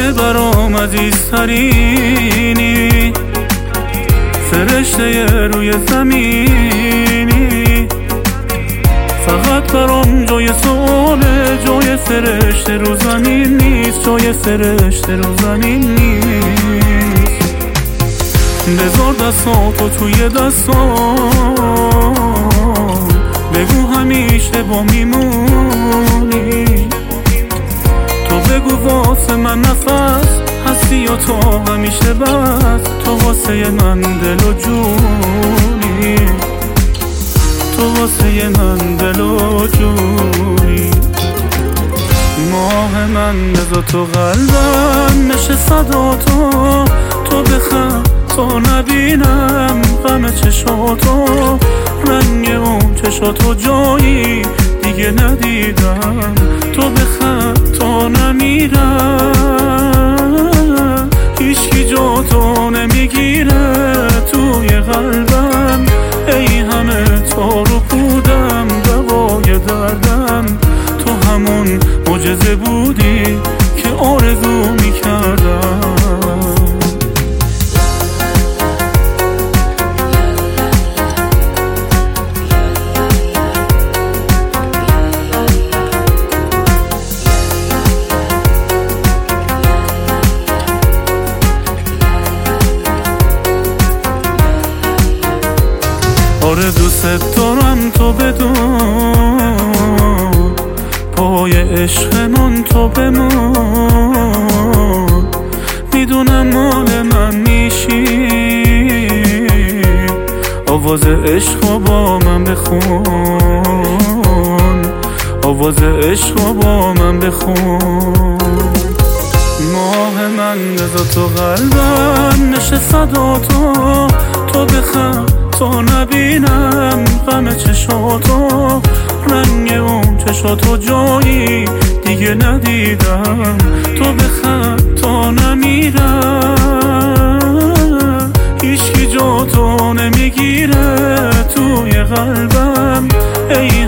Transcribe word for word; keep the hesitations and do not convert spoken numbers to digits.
همه برام عزیزترینی، فرشته روی زمینی، فقط برام جای سؤاله، جای فرشته رو زمین نیست، جای فرشته رو زمین نیست. بذار دستاتو توی دستام، بگو همیشه با میمونی، تو بگو واسه من نفس هستی یا تو همیشه بس، تو واسه من دل و جونی، تو واسه من دل و جونی. ماه من بذار تو قلبم نشه صدا تو، تو بخند تا نبینم غم چشاتو، رنگ اون چشاتو جایی دیگه ندیدم، تو بخند تا نمیرم، هیچکی جا تو نمیگیره توی قلبم، ای همه تار و پودم دوای دردم، تو همون معجزه بودی که آرزو میکردم. آره دوست دارم تو بدون، پای عشقمون تو بمون، میدونم مال من میشی، آواز عشقو با من بخون، آواز عشقو با من بخون. ماه من بذار تو قلبم نشه صدا تو، تو بخند تا نبینم غم چشاتو، رنگ اون چشاتو جایی دیگه ندیدم، تو بخند تا نمیرم، هیچکی جا تو نمیگیره توی قلبم، ای